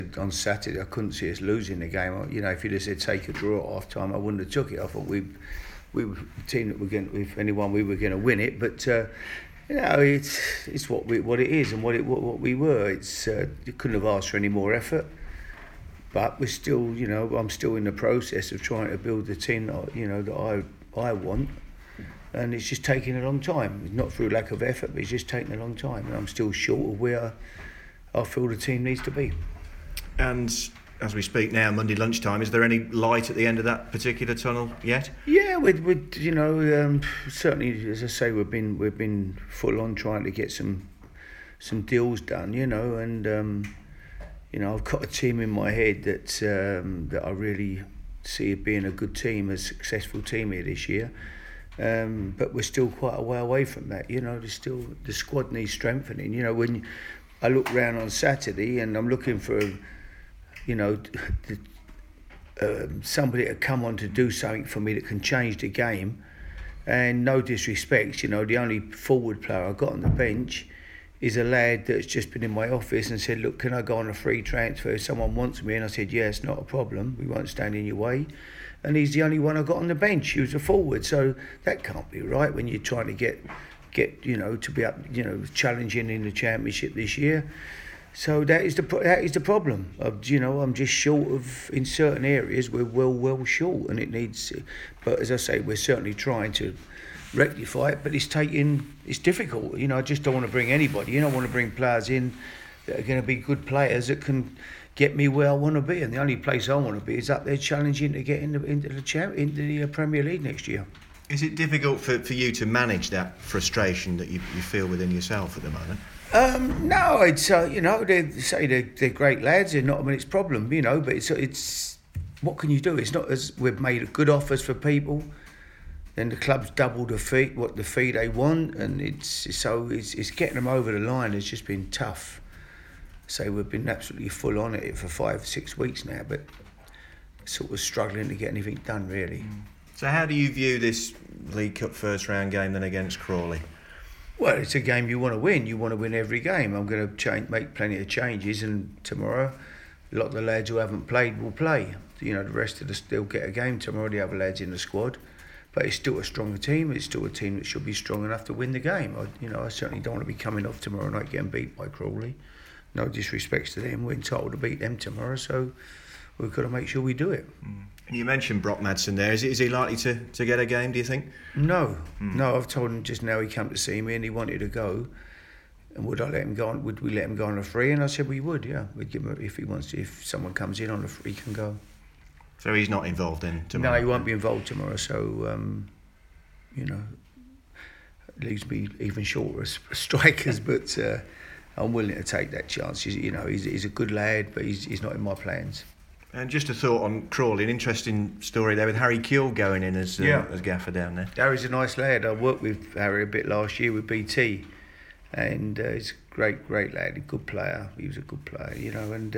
On Saturday, I couldn't see us losing the game. You know, if you'd have said take a draw at half time, I wouldn't have took it. I thought we were the team that we're going. If anyone, we were going to win it. But you know, it's what it is and what we were. You couldn't have asked for any more effort. But we're still, you know, I'm still in the process of trying to build the team that, you know, that I want. And it's just taking a long time. It's not through lack of effort, but it's just taking a long time. And I'm still short of where I feel the team needs to be. And as we speak now, Monday lunchtime, is there any light at the end of that particular tunnel yet? Yeah, with you know, certainly, as I say, we've been full on trying to get some deals done, you know, and you know, I've got a team in my head that I really see it being a good team, a successful team here this year. But we're still quite a way away from that, you know. The squad needs strengthening. You know, when I look round on Saturday and I'm looking for, you know, somebody to come on to do something for me that can change the game. And no disrespect, you know, the only forward player I got on the bench is a lad that's just been in my office and said, look, can I go on a free transfer if someone wants me? And I said, yeah, it's not a problem. We won't stand in your way. And he's the only one I got on the bench. He was a forward. So that can't be right when you're trying to get you know, to be up, you know, challenging in the championship this year. So that is the problem. You know, I'm just short of, in certain areas, we're well short, and it needs. But as I say, we're certainly trying to rectify it. But it's difficult. You know, I just don't want to bring anybody. You know, I want to bring players in that are going to be good players that can get me where I want to be. And the only place I want to be is up there challenging to get into the Premier League next year. Is it difficult for you to manage that frustration that you feel within yourself at the moment? No, it's you know, they're great lads. They're not a minute's problem, you know. But it's what can you do? It's not as we've made good offers for people, then the club's doubled the fee they want, and it's getting them over the line has just been tough. So we've been absolutely full on at it for 5-6 weeks now, but sort of struggling to get anything done really. So how do you view this League Cup first round game then against Crawley? Well, it's a game you want to win. You want to win every game. I'm going to make plenty of changes, and tomorrow, a lot of the lads who haven't played will play. You know, the rest of us still get a game tomorrow. The other lads in the squad, but it's still a stronger team. It's still a team that should be strong enough to win the game. I certainly don't want to be coming off tomorrow night getting beat by Crawley. No disrespect to them. We're entitled to beat them tomorrow, so we've got to make sure we do it. And you mentioned Brock Madsen there. Is he likely to get a game, do you think? No. I've told him just now he came to see me and he wanted to go. And would I let him go on? Would we let him go on a free? And I said we would. Yeah, we'd give him if he wants to. If someone comes in on a free, he can go. So he's not involved in tomorrow. No, he won't be involved tomorrow. So you know, it leaves me even shorter as strikers. But I'm willing to take that chance. He's a good lad, but he's not in my plans. And just a thought on Crawley, an interesting story there with Harry Kewell going in as gaffer down there. Harry's a nice lad. I worked with Harry a bit last year with BT, and he's a great lad, a good player. He was a good player, you know, and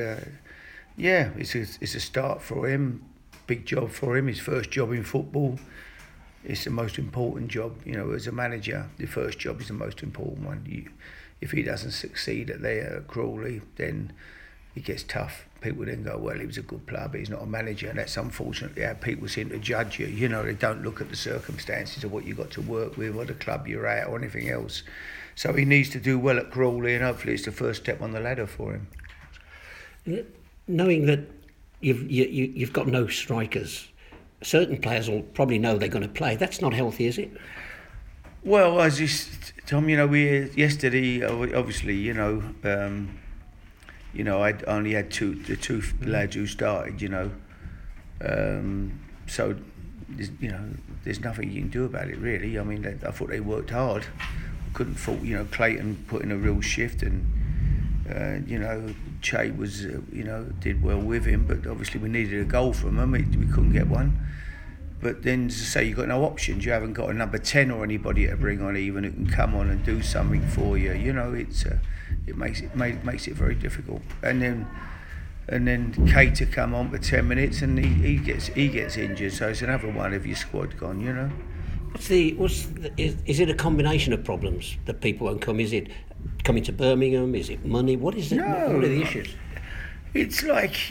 it's a start for him, big job for him, his first job in football. It's the most important job, you know, as a manager. The first job is the most important one. If he doesn't succeed at Crawley, then it gets tough. People then go, well, he was a good player, but he's not a manager. And that's unfortunately how people seem to judge you. You know, they don't look at the circumstances of what you've got to work with or the club you're at or anything else. So he needs to do well at Crawley, and hopefully it's the first step on the ladder for him. Knowing that you've got no strikers, certain players will probably know they're going to play. That's not healthy, is it? Well, Tom, you know, yesterday, obviously, you know, I only had the two lads who started, you know. So, there's nothing you can do about it, really. I mean, I thought they worked hard. Couldn't fault, you know, Clayton put in a real shift, and, Che was, did well with him, but obviously we needed a goal from him. We couldn't get one. But then, as I say, you've got no options. You haven't got a number 10 or anybody to bring on even who can come on and do something for you. You know, it makes it very difficult. And then Kate to come on for 10 minutes and he gets injured. So it's another one of your squad gone. You know. Is it a combination of problems that people won't come? Is it coming to Birmingham? Is it money? What is it? No, what are the issues? It's like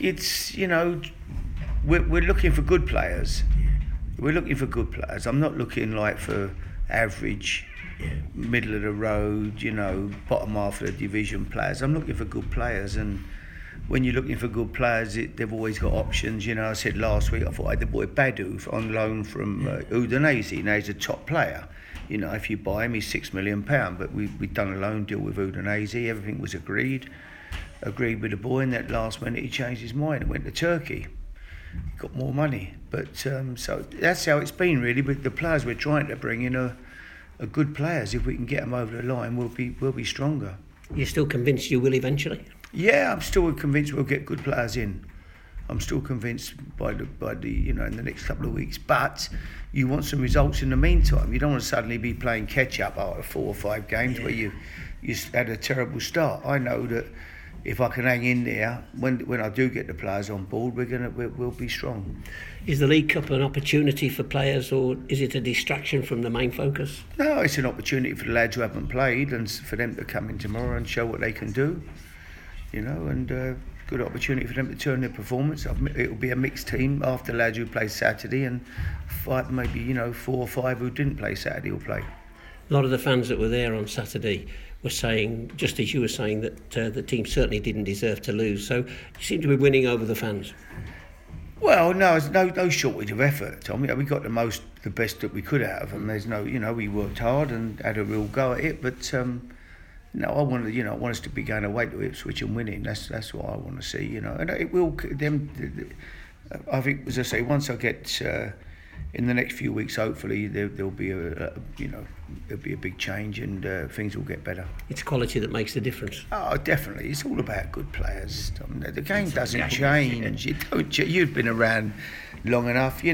we're looking for good players. We're looking for good players. I'm not looking like for average, middle of the road, bottom half of the division players. I'm looking for good players, and when you're looking for good players, they've always got options. I said last week I thought I had the boy Badu on loan from Udinese. Now he's a top player. If you buy him, he's £6 million. But we'd done a loan deal with Udinese. Everything was agreed with the boy, and that last minute he changed his mind and went to Turkey. Got more money, but so that's how it's been really. But the players we're trying to bring in are good players. If we can get them over the line, we'll be stronger. You're still convinced you will eventually? Yeah, I'm still convinced we'll get good players in. I'm still convinced by the in the next couple of weeks. But you want some results in the meantime. You don't want to suddenly be playing catch up after 4 or 5 games where you had a terrible start. I know that if I can hang in there, when I do get the players on board, we'll be strong. Is the League Cup an opportunity for players, or is it a distraction from the main focus? No, it's an opportunity for the lads who haven't played, and for them to come in tomorrow and show what they can do. And good opportunity for them to turn their performance. It'll be a mixed team after lads who play Saturday, and maybe 4 or 5 who didn't play Saturday will play. A lot of the fans that were there on Saturday were saying, just as you were saying, that the team certainly didn't deserve to lose. So you seem to be winning over the fans. Well, no, there's no shortage of effort, Tom. We got the best that we could have, and there's no, we worked hard and had a real go at it. But no, I want us to be going away to Ipswich and winning. That's what I want to see, And it will. I think, as I say, once I get in the next few weeks, hopefully there'll be there'll be a big change, and things will get better. It's quality that makes the difference. Oh, definitely. It's all about good players. The game doesn't change. You've been around long enough,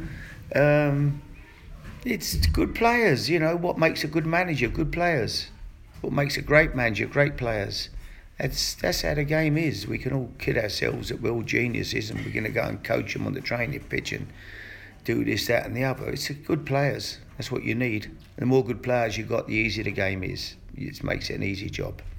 It's good players. What makes a good manager? Good players. What makes a great manager? Great players. That's how the game is. We can all kid ourselves that we're all geniuses and we're going to go and coach them on the training pitch and do this, that and the other. It's good players. That's what you need. The more good players you got, the easier the game is. It makes it an easy job.